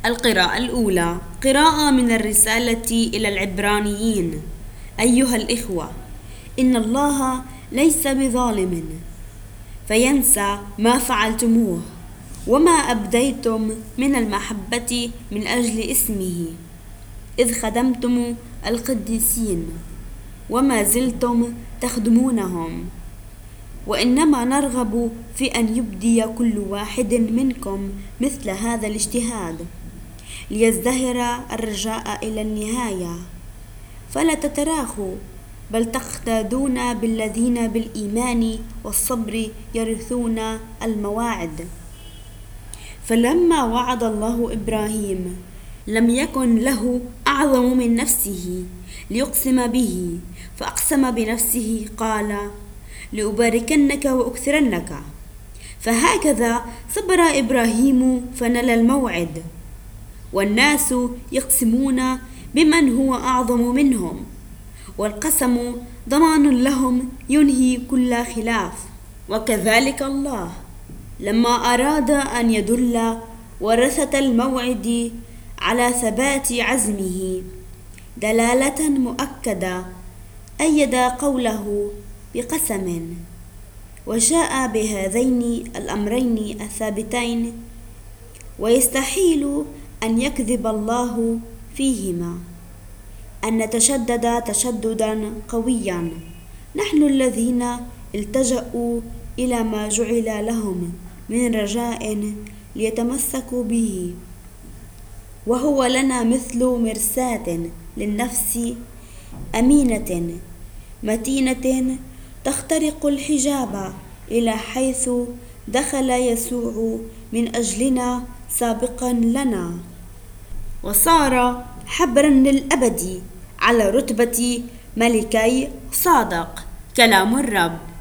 القراءة الأولى قراءة من الرسالة إلى العبرانيين. أيها الإخوة، إن الله ليس بظالم فينسى ما فعلتموه وما أبديتم من المحبة من أجل اسمه، إذ خدمتم القديسين وما زلتم تخدمونهم، وإنما نرغب في أن يبدي كل واحد منكم مثل هذا الاجتهاد ليزدهر الرجاء إلى النهاية، فلا تتراخوا بل تقتدون بالذين بالإيمان والصبر يرثون المواعد. فلما وعد الله إبراهيم لم يكن له أعظم من نفسه ليقسم به، فأقسم بنفسه قال: لأباركنك وأكثرنك. فهكذا صبر إبراهيم فنال الموعد، والناس يقسمون بمن هو أعظم منهم، والقسم ضمان لهم ينهي كل خلاف. وكذلك الله لما أراد أن يدل ورثة الموعد على ثبات عزمه دلالة مؤكدة أيد قوله بقسم، وجاء بهذين الأمرين الثابتين، ويستحيل أن يكذب الله فيهما، أن نتشدد تشددا قويا نحن الذين التجأوا إلى ما جعل لهم من رجاء ليتمسكوا به، وهو لنا مثل مرساة للنفس أمينة متينة تخترق الحجاب إلى حيث دخل يسوع من أجلنا سابقا لنا، وصار حبرا للأبد على رتبة ملكي صادق. كلام الرب.